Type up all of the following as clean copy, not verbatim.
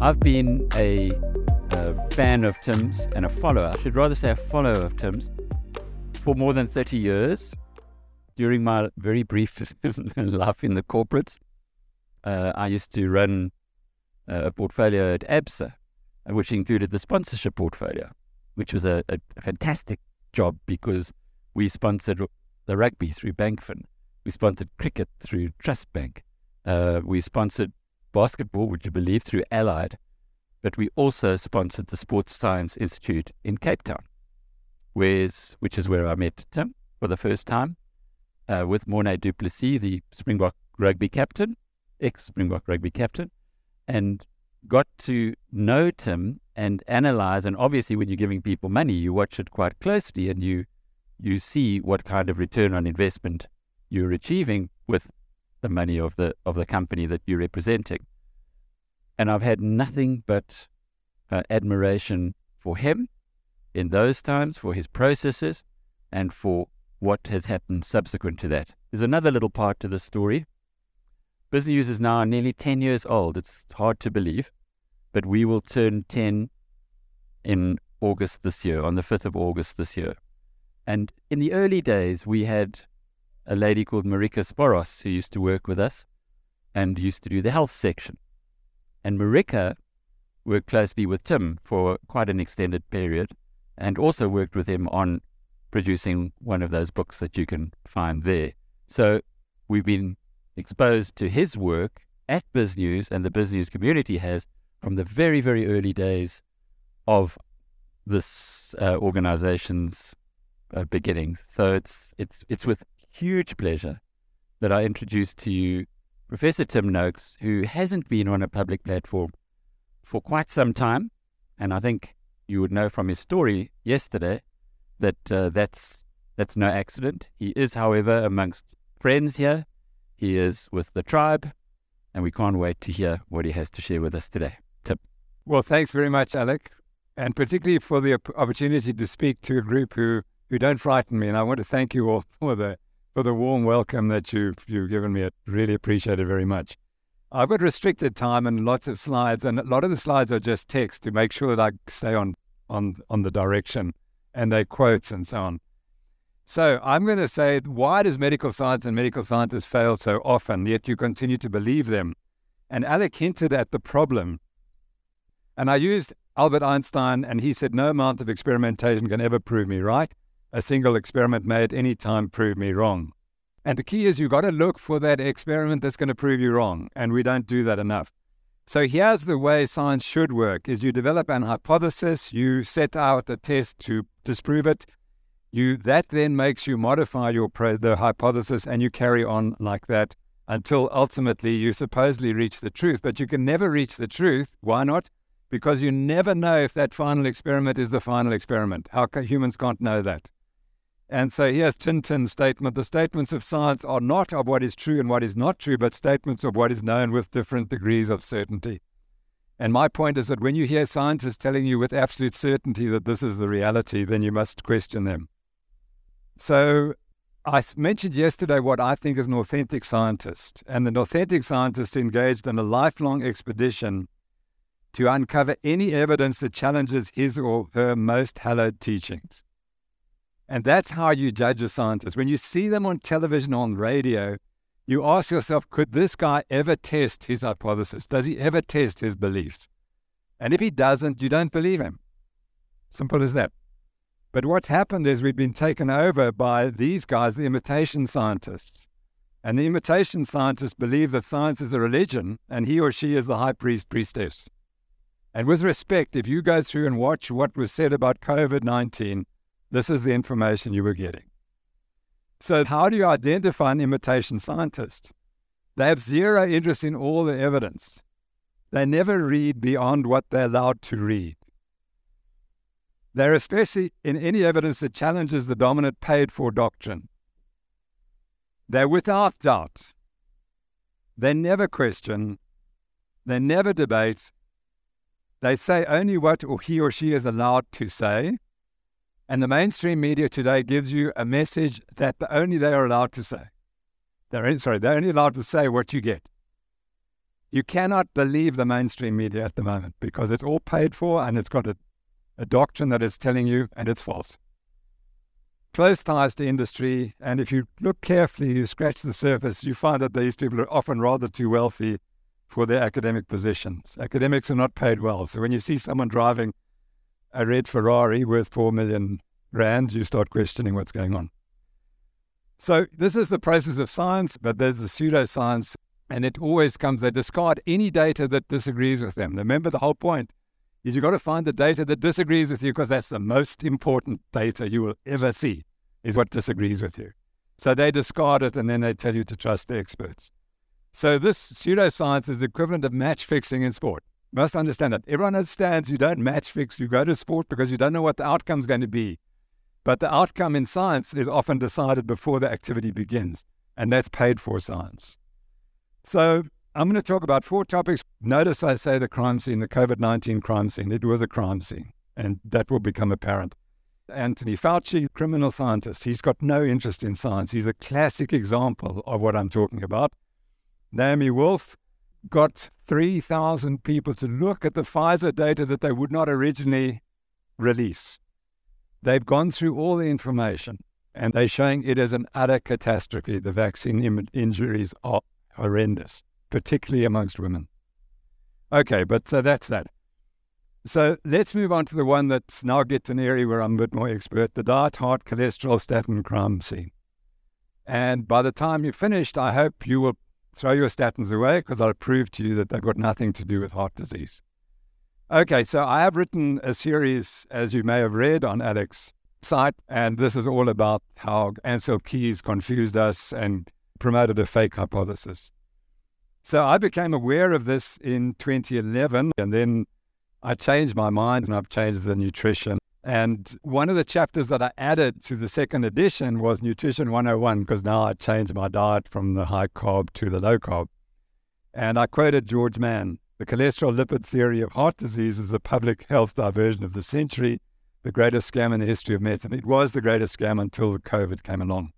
I've been a fan of Tim's and a follower, I should rather say a follower of Tim's, for more than 30 years. During my very brief life in the corporates, I used to run a portfolio at ABSA, which included the sponsorship portfolio, which was a fantastic job because we sponsored the rugby through Bankfin. We sponsored cricket through Trust Bank. We sponsored basketball, would you believe, through Allied. But we also sponsored the Sports Science Institute in Cape Town, which is where I met Tim for the first time, with Morné du Plessis, the Springbok rugby captain, ex-Springbok rugby captain, and got to know Tim and analyze. And obviously when you're giving people money, you watch it quite closely and you see what kind of return on investment you're achieving with the money of the company that you're representing. And I've had nothing but admiration for him in those times, for his processes, and for what has happened subsequent to that. There's another little part to the story. BizNews is now nearly 10 years old. It's hard to believe, but we will turn 10 in August this year, on the 5th of August this year. And in the early days, we had a lady called Marika Sporos who used to work with us and used to do the health section. And Marika worked closely with Tim for quite an extended period and also worked with him on producing one of those books that you can find there. So we've been exposed to his work at BizNews, and the BizNews community has, from the very, very early days of this organization's beginnings. So it's with huge pleasure that I introduce to you Professor Tim Noakes, who hasn't been on a public platform for quite some time, and I think you would know from his story yesterday that that's no accident. He is, however, amongst friends here. He is with the tribe, and we can't wait to hear what he has to share with us today. Tim. Well, thanks very much, Alec, and particularly for the opportunity to speak to a group who don't frighten me. And I want to thank you all for the warm welcome that you've given me. I really appreciate it very much. I've got restricted time and lots of slides, and a lot of the slides are just text to make sure that I stay on the direction, and they're quotes and so on. So I'm going to say, why does medical science and medical scientists fail so often, yet you continue to believe them? And Alec hinted at the problem. And I used Albert Einstein, and he said, no amount of experimentation can ever prove me right. A single experiment may at any time prove me wrong. And the key is you've got to look for that experiment that's going to prove you wrong, and we don't do that enough. So here's the way science should work, is you develop an hypothesis, you set out a test to disprove it, that then makes you modify the hypothesis, and you carry on like that until ultimately you supposedly reach the truth. But you can never reach the truth. Why not? Because you never know if that final experiment is the final experiment. Humans can't know that. And so here's Tintin's statement. The statements of science are not of what is true and what is not true, but statements of what is known with different degrees of certainty. And my point is that when you hear scientists telling you with absolute certainty that this is the reality, then you must question them. So I mentioned yesterday what I think is an authentic scientist. And an authentic scientist engaged in a lifelong expedition to uncover any evidence that challenges his or her most hallowed teachings. And that's how you judge a scientist. When you see them on television, on radio, you ask yourself, could this guy ever test his hypothesis? Does he ever test his beliefs? And if he doesn't, you don't believe him. Simple as that. But what's happened is we've been taken over by these guys, the imitation scientists. And the imitation scientists believe that science is a religion, and he or she is the high priest, priestess. And with respect, if you go through and watch what was said about COVID-19, this is the information you were getting. So how do you identify an imitation scientist? They have zero interest in all the evidence. They never read beyond what they're allowed to read. They're especially in any evidence that challenges the dominant paid-for doctrine. They're without doubt. They never question. They never debate. They say only what he or she is allowed to say. And the mainstream media today gives you a message that only they are allowed to say. They're only allowed to say what you get. You cannot believe the mainstream media at the moment because it's all paid for and it's got a doctrine that is telling you, and it's false. Close ties to industry, and if you look carefully, you scratch the surface, you find that these people are often rather too wealthy for their academic positions. Academics are not paid well. So when you see someone driving a red Ferrari worth 4 million rand, you start questioning what's going on. So this is the process of science, but there's the pseudoscience, and it always comes, they discard any data that disagrees with them. Remember, the whole point is you've got to find the data that disagrees with you, because that's the most important data you will ever see, is what disagrees with you. So they discard it, and then they tell you to trust the experts. So this pseudoscience is the equivalent of match fixing in sport. You must understand that. Everyone understands you don't match fix. You go to sport because you don't know what the outcome is going to be. But the outcome in science is often decided before the activity begins, and that's paid for science. So I'm going to talk about 4 topics. Notice I say the crime scene, the COVID-19 crime scene. It was a crime scene, and that will become apparent. Anthony Fauci, criminal scientist, he's got no interest in science. He's a classic example of what I'm talking about. Naomi Wolf got 3,000 people to look at the Pfizer data that they would not originally release. They've gone through all the information, and they're showing it as an utter catastrophe. The vaccine injuries are horrendous, particularly amongst women. Okay, but so that's that. So let's move on to the one that's now gets an area where I'm a bit more expert, the diet, heart, cholesterol, statin crime scene. And by the time you're finished, I hope you will throw your statins away, because I'll prove to you that they've got nothing to do with heart disease. Okay, so I have written a series, as you may have read, on Alex's site, and this is all about how Ancel Keys confused us and promoted a fake hypothesis. So I became aware of this in 2011, and then I changed my mind, and I've changed the nutrition. And one of the chapters that I added to the second edition was Nutrition 101, because now I changed my diet from the high carb to the low carb. And I quoted George Mann: "The cholesterol lipid theory of heart disease is a public health diversion of the century, the greatest scam in the history of medicine." It was the greatest scam until the COVID came along.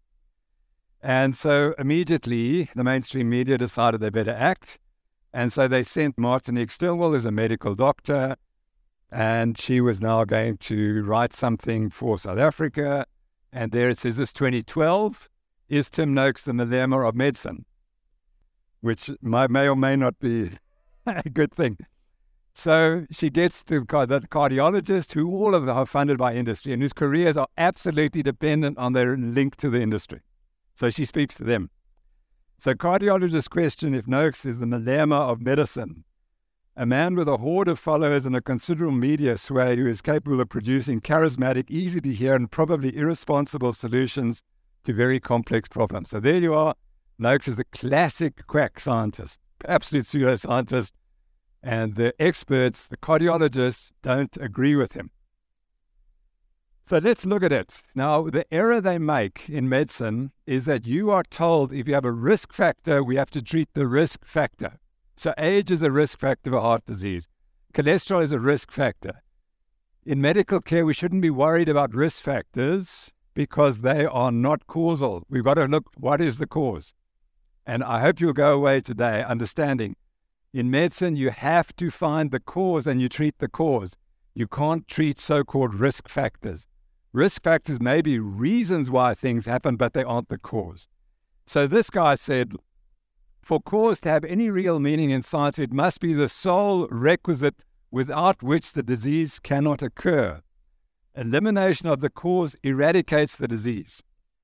And so immediately the mainstream media decided they better act. And so they sent Martinique Stillwell as a medical doctor, and she was now going to write something for South Africa. And there it says, this 2012, is Tim Noakes the Malema of medicine? Which may or may not be a good thing. So she gets to the cardiologists, who all of them are funded by industry and whose careers are absolutely dependent on their link to the industry. So she speaks to them. So cardiologists question if Noakes is the Malema of medicine, a man with a horde of followers and a considerable media sway who is capable of producing charismatic, easy to hear, and probably irresponsible solutions to very complex problems. So there you are. Noakes is a classic quack scientist, absolute pseudoscientist, and the experts, the cardiologists, don't agree with him. So let's look at it. Now, the error they make in medicine is that you are told if you have a risk factor, we have to treat the risk factor. So age is a risk factor for heart disease. Cholesterol is a risk factor. In medical care, we shouldn't be worried about risk factors because they are not causal. We've got to look, what is the cause? And I hope you'll go away today understanding in medicine, you have to find the cause and you treat the cause. You can't treat so-called risk factors. Risk factors may be reasons why things happen, but they aren't the cause. So this guy said, for cause to have any real meaning in science, it must be the sole requisite without which the disease cannot occur. Elimination of the cause eradicates the disease.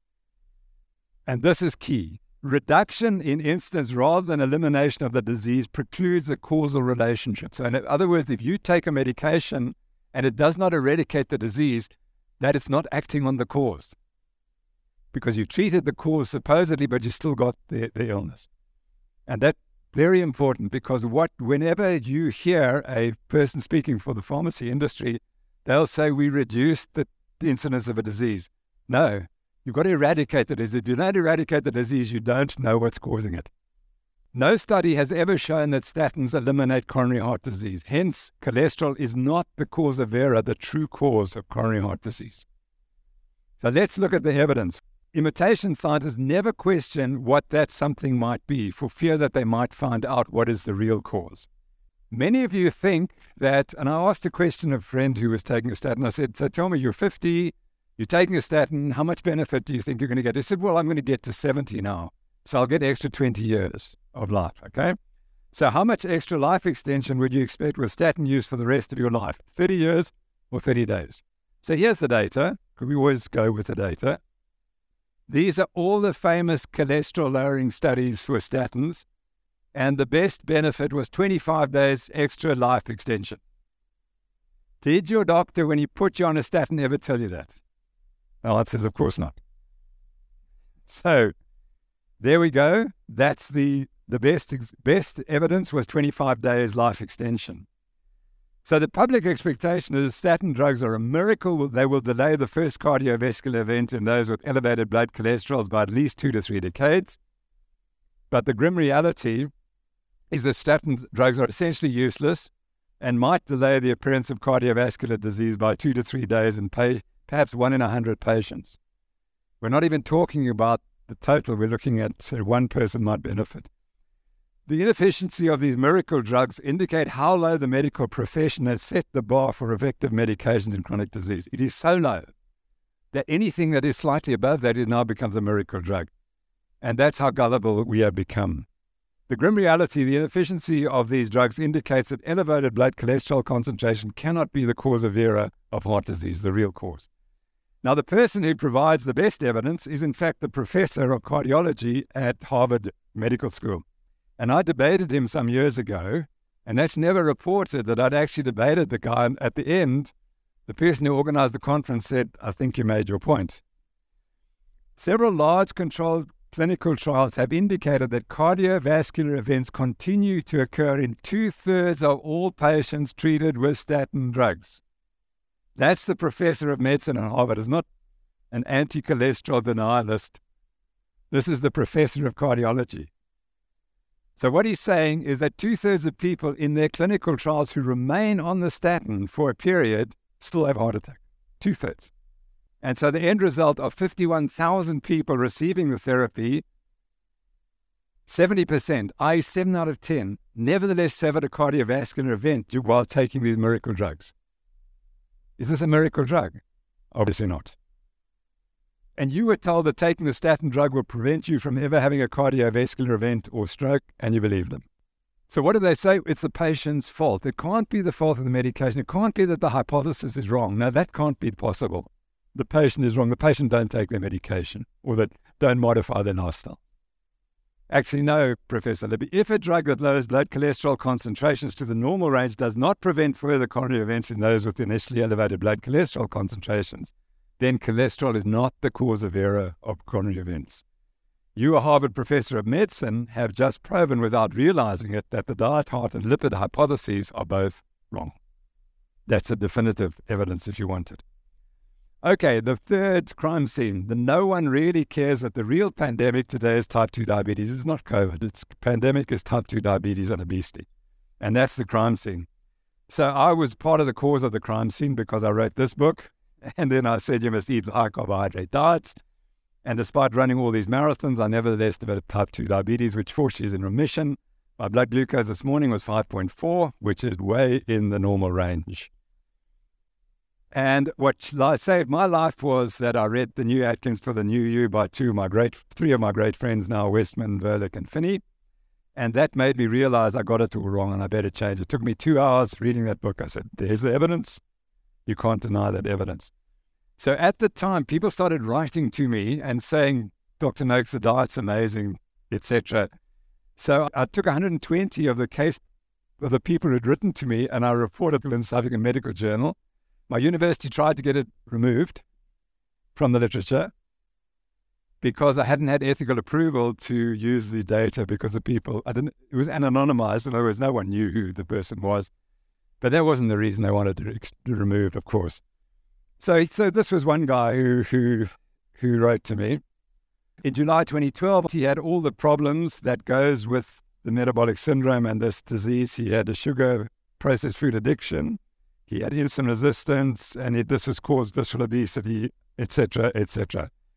And this is key. Reduction in incidence rather than elimination of the disease precludes a causal relationship. So in other words, if you take a medication and it does not eradicate the disease, that it's not acting on the cause. Because you treated the cause supposedly, but you still got the illness. And that's very important, because whenever you hear a person speaking for the pharmacy industry, they'll say we reduced the incidence of a disease. No, you've got to eradicate the disease. If you don't eradicate the disease, you don't know what's causing it. No study has ever shown that statins eliminate coronary heart disease. Hence, cholesterol is not the causa vera, the true cause of coronary heart disease. So let's look at the evidence. imitation scientists never question what that something might be for fear that they might find out what is the real cause. Many of you think that, and I asked a question of a friend who was taking a statin. I said, so tell me, you're 50, you're taking a statin, how much benefit do you think you're going to get? He said, well, I'm going to get to 70 now, so I'll get extra 20 years of life, okay? So how much extra life extension would you expect with statin use for the rest of your life? 30 years or 30 days? So here's the data. We always go with the data. These are all the famous cholesterol-lowering studies for statins, and the best benefit was 25 days extra life extension. Did your doctor, when he put you on a statin, ever tell you that? The answer is, of course not. So there we go. That's the best evidence was 25 days life extension. So the public expectation is statin drugs are a miracle. They will delay the first cardiovascular event in those with elevated blood cholesterols by at least 2 to 3 decades. But the grim reality is that statin drugs are essentially useless and might delay the appearance of cardiovascular disease by 2 to 3 days in perhaps 1 in 100 patients. We're not even talking about the total. We're looking at one person might benefit. The inefficiency of these miracle drugs indicate how low the medical profession has set the bar for effective medications in chronic disease. It is so low that anything that is slightly above that now becomes a miracle drug. And that's how gullible we have become. The grim reality, the inefficiency of these drugs indicates that elevated blood cholesterol concentration cannot be the cause of error of heart disease, the real cause. Now, the person who provides the best evidence is, in fact, the professor of cardiology at Harvard Medical School. And I debated him some years ago, and that's never reported that I'd actually debated the guy. And at the end, the person who organized the conference said, I think you made your point. Several large controlled clinical trials have indicated that cardiovascular events continue to occur in 2/3 of all patients treated with statin drugs. That's the professor of medicine at Harvard. It's not an anti-cholesterol denialist. This is the professor of cardiology. So what he's saying is that 2/3 of people in their clinical trials who remain on the statin for a period still have heart attacks. 2/3. And so the end result of 51,000 people receiving the therapy, 70%, i.e. 7 out of 10, nevertheless suffered a cardiovascular event while taking these miracle drugs. Is this a miracle drug? Obviously not. And you were told that taking the statin drug will prevent you from ever having a cardiovascular event or stroke, and you believe them. So what do they say? It's the patient's fault. It can't be the fault of the medication. It can't be that the hypothesis is wrong. No, that can't be possible. The patient is wrong. The patient don't take their medication or that don't modify their lifestyle. Actually, no, Professor Libby. If a drug that lowers blood cholesterol concentrations to the normal range does not prevent further coronary events in those with initially elevated blood cholesterol concentrations, then cholesterol is not the cause of error of coronary events. You, a Harvard professor of medicine, have just proven without realizing it that the diet, heart, and lipid hypotheses are both wrong. That's a definitive evidence if you want it. Okay, the third crime scene. No one really cares that the real pandemic today is type 2 diabetes. It's not COVID. It's pandemic is type 2 diabetes and obesity. And that's the crime scene. So I was part of the cause of the crime scene because I wrote this book. And then I said you must eat high carbohydrate diets. And despite running all these marathons, I nevertheless developed type 2 diabetes, which fortunately is in remission. My blood glucose this morning was 5.4, which is way in the normal range. And what saved my life was that I read The New Atkins for the New You by three of my great friends now, Westman, Verlick, and Finney. And that made me realize I got it all wrong and I better change. It took me 2 hours reading that book. I said, there's the evidence. You can't deny that evidence. So at the time, people started writing to me and saying, Dr. Noakes, the diet's amazing, etc. So I took 120 of the case of the people who'd written to me and I reported it in the South African Medical Journal. My university tried to get it removed from the literature because I hadn't had ethical approval to use the data because the people, it was anonymized. In other words, no one knew who the person was. But that wasn't the reason they wanted to remove it, of course. So this was one guy who wrote to me. In July 2012, he had all the problems that goes with the metabolic syndrome and this disease. He had a sugar processed food addiction. He had insulin resistance, and this has caused visceral obesity, etc., etc.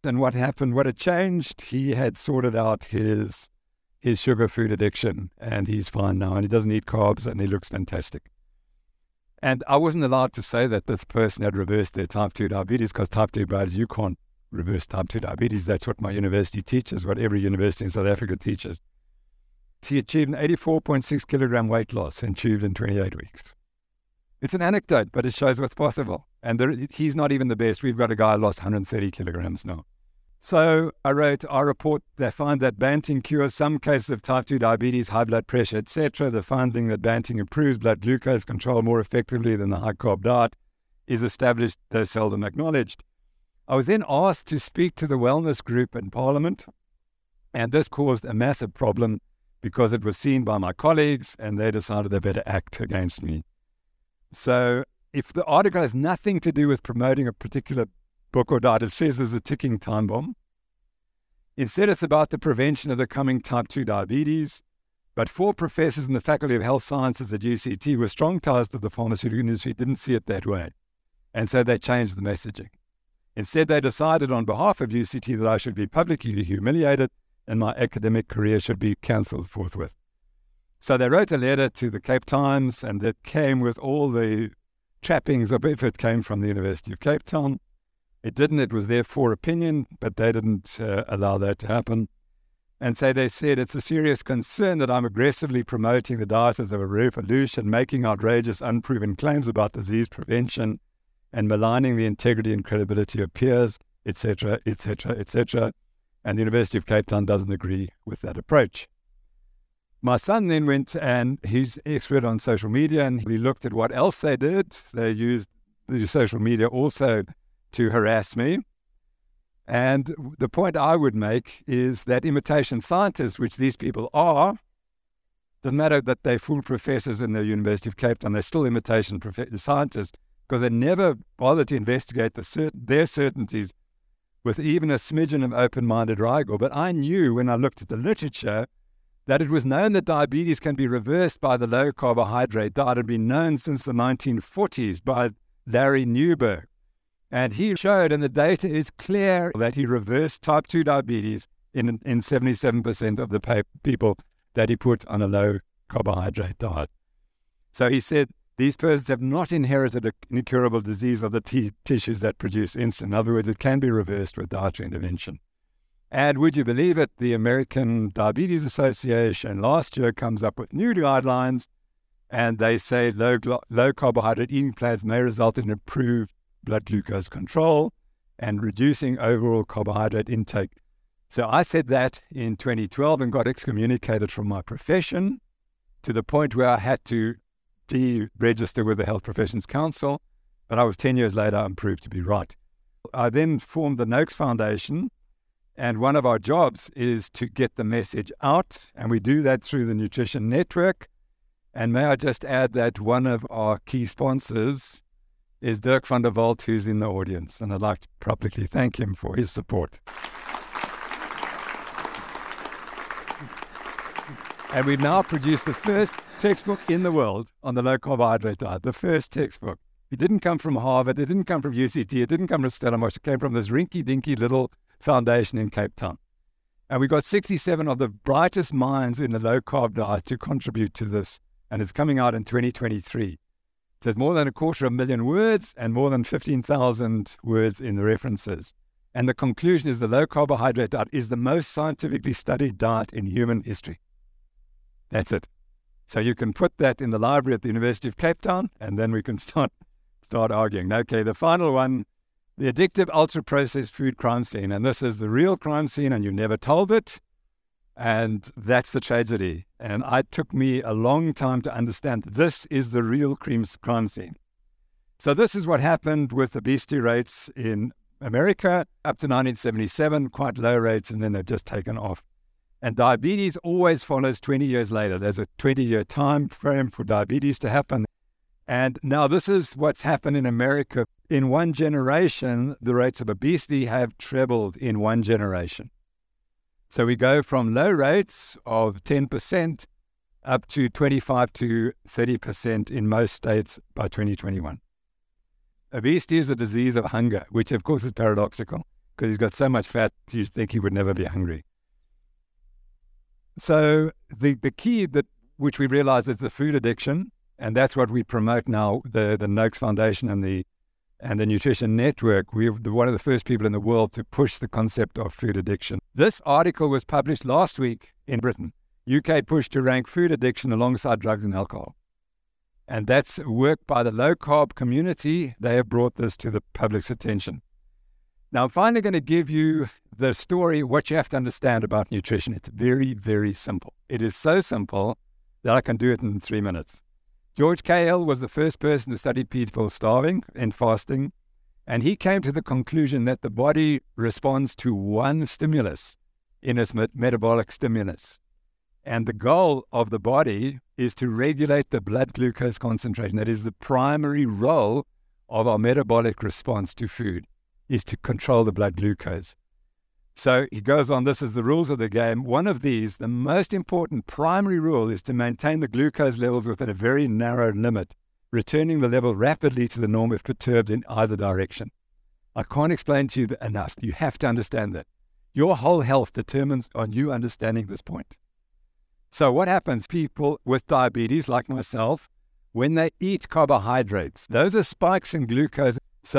And what happened, what had changed, he had sorted out his sugar food addiction, and he's fine now, and he doesn't eat carbs, and he looks fantastic. And I wasn't allowed to say that this person had reversed their type 2 diabetes, because type 2 diabetes, you can't reverse type 2 diabetes. That's what my university teaches, what every university in South Africa teaches. He achieved an 84.6 kilogram weight loss and achieved in 28 weeks. It's an anecdote, but it shows what's possible. And he's not even the best. We've got a guy who lost 130 kilograms now. So I wrote our report. They find that Banting cures some cases of type 2 diabetes, high blood pressure, etc. The finding that Banting improves blood glucose control more effectively than the high-carb diet is established, though seldom acknowledged. I was then asked to speak to the wellness group in Parliament, and this caused a massive problem because it was seen by my colleagues, and they decided they better act against me. So if the article has nothing to do with promoting a particular book or diet, it says there's a ticking time bomb. Instead, it's about the prevention of the coming type 2 diabetes. But 4 professors in the Faculty of Health Sciences at UCT with strong ties to the pharmaceutical industry didn't see it that way. And so they changed the messaging. Instead, they decided on behalf of UCT that I should be publicly humiliated and my academic career should be cancelled forthwith. So they wrote a letter to the Cape Times, and it came with all the trappings of if it came from the University of Cape Town. It didn't. It was there for opinion, but they didn't allow that to happen. And so they said, it's a serious concern that I'm aggressively promoting the diet as a revolution, making outrageous, unproven claims about disease prevention, and maligning the integrity and credibility of peers, etc., etc., etc. And the University of Cape Town doesn't agree with that approach. My son then went, and he's expert on social media, and he looked at what else they did. They used the social media also to harass me. And the point I would make is that imitation scientists, which these people are, doesn't matter that they're full professors in the University of Cape Town, they're still imitation scientists because they never bother to investigate their certainties with even a smidgen of open-minded rigor. But I knew when I looked at the literature that it was known that diabetes can be reversed by the low-carbohydrate diet. It had been known since the 1940s by Larry Newberg. And he showed, and the data is clear, that he reversed type 2 diabetes in 77% of the people that he put on a low-carbohydrate diet. So he said, these persons have not inherited an incurable disease of the tissues that produce insulin. In other words, it can be reversed with dietary intervention. And would you believe it, the American Diabetes Association last year comes up with new guidelines, and they say low-carbohydrate eating plans may result in improved blood glucose control and reducing overall carbohydrate intake. So I said that in 2012 and got excommunicated from my profession to the point where I had to deregister with the Health Professions Council, but I was 10 years later and proved to be right. I then formed the Noakes Foundation, and one of our jobs is to get the message out, and we do that through the Nutrition Network. And may I just add that one of our key sponsors is Dirk van der Walt, who's in the audience, and I'd like to publicly thank him for his support. And we've now produced the first textbook in the world on the low-carbohydrate diet, the first textbook. It didn't come from Harvard, it didn't come from UCT, it didn't come from Stellenbosch, it came from this rinky-dinky little foundation in Cape Town. And we got 67 of the brightest minds in the low-carb diet to contribute to this, and it's coming out in 2023. There's more than 250,000 words and more than 15,000 words in the references. And the conclusion is the low-carbohydrate diet is the most scientifically studied diet in human history. That's it. So you can put that in the library at the University of Cape Town, and then we can start arguing. Okay, the final one, the addictive ultra-processed food crime scene. And this is the real crime scene, and you never told it. And that's the tragedy. And it took me a long time to understand this is the real crime scene. So this is what happened with obesity rates in America up to 1977, quite low rates, and then they've just taken off. And diabetes always follows 20 years later. There's a 20-year time frame for diabetes to happen. And now this is what's happened in America. In one generation, the rates of obesity have trebled in one generation. So we go from low rates of 10% up to 25 to 30% in most states by 2021. Obesity is a disease of hunger, which of course is paradoxical, because he's got so much fat, you think he would never be hungry. So the key that which we realize is the food addiction, and that's what we promote now, the Noakes Foundation and the Nutrition Network. We're one of the first people in the world to push the concept of food addiction. This article was published last week in Britain. UK push to rank food addiction alongside drugs and alcohol. And that's work by the low-carb community. They have brought this to the public's attention. Now, I'm finally going to give you the story, what you have to understand about nutrition. It's very, very simple. It is so simple that I can do it in 3 minutes. George Cahill was the first person to study people starving and fasting, and he came to the conclusion that the body responds to one stimulus in its metabolic stimulus. And the goal of the body is to regulate the blood glucose concentration. That is the primary role of our metabolic response to food, is to control the blood glucose. So he goes on, this is the rules of the game. One of these, the most important primary rule, is to maintain the glucose levels within a very narrow limit, returning the level rapidly to the norm if perturbed in either direction. I can't explain to you enough. You have to understand that. Your whole health determines on you understanding this point. So what happens, people with diabetes like myself, when they eat carbohydrates, those are spikes in glucose.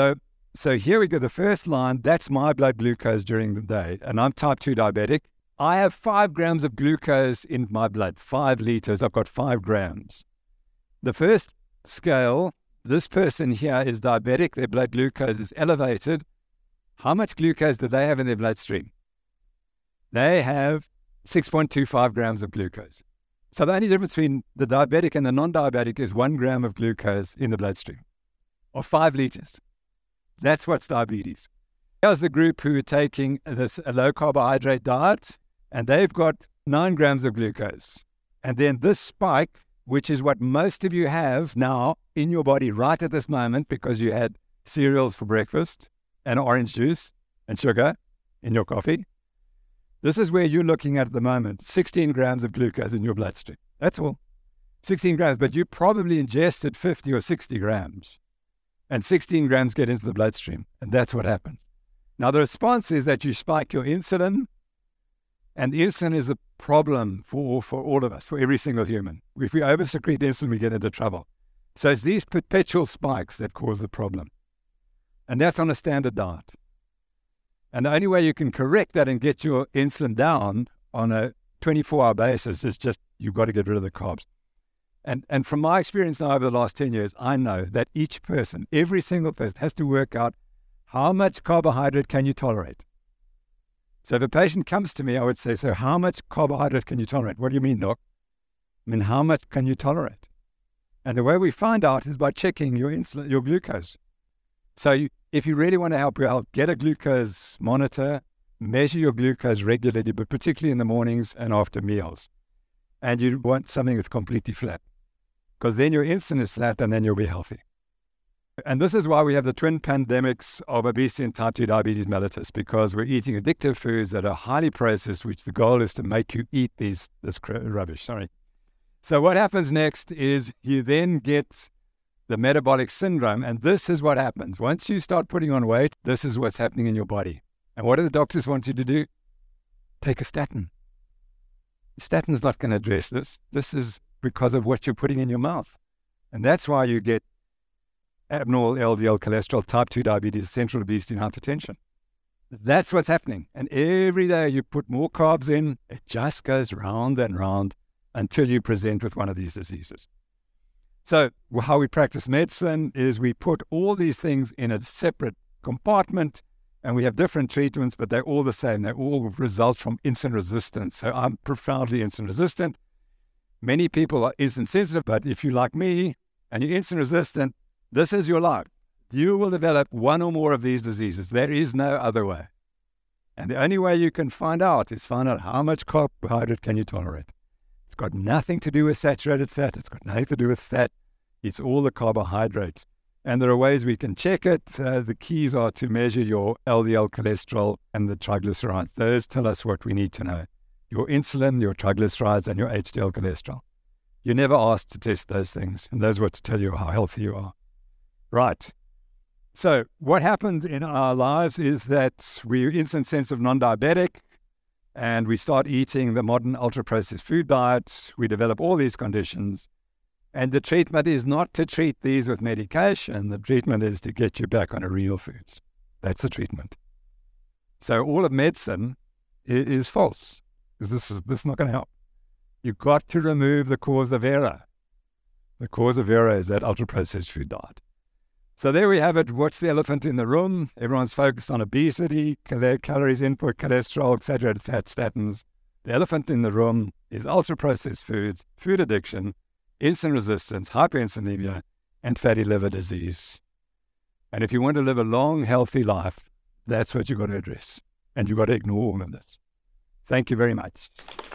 So here we go. The first line, that's my blood glucose during the day. And I'm type 2 diabetic. I have 5 grams of glucose in my blood, 5 liters. I've got 5 grams. The first scale, this person here is diabetic. Their blood glucose is elevated. How much glucose do they have in their bloodstream? They have 6.25 grams of glucose. So the only difference between the diabetic and the non-diabetic is 1 gram of glucose in the bloodstream, or 5 liters. That's what's diabetes. Here's the group who are taking a low carbohydrate diet, and they've got 9 grams of glucose. And then this spike, which is what most of you have now in your body right at this moment because you had cereals for breakfast and orange juice and sugar in your coffee. This is where you're looking at the moment, 16 grams of glucose in your bloodstream. That's all. 16 grams, but you probably ingested 50 or 60 grams. And 16 grams get into the bloodstream, and that's what happens. Now, the response is that you spike your insulin, and insulin is a problem for all of us, for every single human. If we oversecrete insulin, we get into trouble. So it's these perpetual spikes that cause the problem. And that's on a standard diet. And the only way you can correct that and get your insulin down on a 24-hour basis is just you've got to get rid of the carbs. And from my experience now over the last 10 years, I know that each person, every single person, has to work out how much carbohydrate can you tolerate. So if a patient comes to me, I would say, so how much carbohydrate can you tolerate? What do you mean, doc? I mean, how much can you tolerate? And the way we find out is by checking your insulin, your glucose. So if you really want to help your health, get a glucose monitor, measure your glucose regularly, but particularly in the mornings and after meals. And you want something that's completely flat, because then your insulin is flat and then you'll be healthy. And this is why we have the twin pandemics of obesity and type 2 diabetes mellitus, because we're eating addictive foods that are highly processed, which the goal is to make you eat this rubbish. So what happens next is you then get the metabolic syndrome, and this is what happens. Once you start putting on weight, this is what's happening in your body. And what do the doctors want you to do? Take a statin. Statin is not going to address this. This is because of what you're putting in your mouth. And that's why you get abnormal LDL cholesterol, type 2 diabetes, central obesity, and hypertension. That's what's happening. And every day you put more carbs in, it just goes round and round until you present with one of these diseases. So how we practice medicine is we put all these things in a separate compartment, and we have different treatments, but they're all the same. They all result from insulin resistance. So I'm profoundly insulin resistant. Many people are insulin sensitive, but if you're like me and you're insulin resistant, this is your life. You will develop one or more of these diseases. There is no other way. And the only way you can find out is find out how much carbohydrate can you tolerate. It's got nothing to do with saturated fat. It's got nothing to do with fat. It's all the carbohydrates. And there are ways we can check it. The keys are to measure your LDL cholesterol and the triglycerides. Those tell us what we need to know. Your insulin, your triglycerides, and your HDL cholesterol. You're never asked to test those things, and those are what to tell you how healthy you are. Right. So what happens in our lives is that we're instant sensitive, non-diabetic, and we start eating the modern ultra-processed food diet. We develop all these conditions. And the treatment is not to treat these with medication. The treatment is to get you back on a real foods. That's the treatment. So all of medicine is false, because this is not going to help. You've got to remove the cause of error. The cause of error is that ultra-processed food diet. So there we have it. What's the elephant in the room? Everyone's focused on obesity, calories input, cholesterol, saturated fat, statins. The elephant in the room is ultra-processed foods, food addiction, insulin resistance, hyperinsulinemia, and fatty liver disease. And if you want to live a long, healthy life, that's what you've got to address. And you've got to ignore all of this. Thank you very much.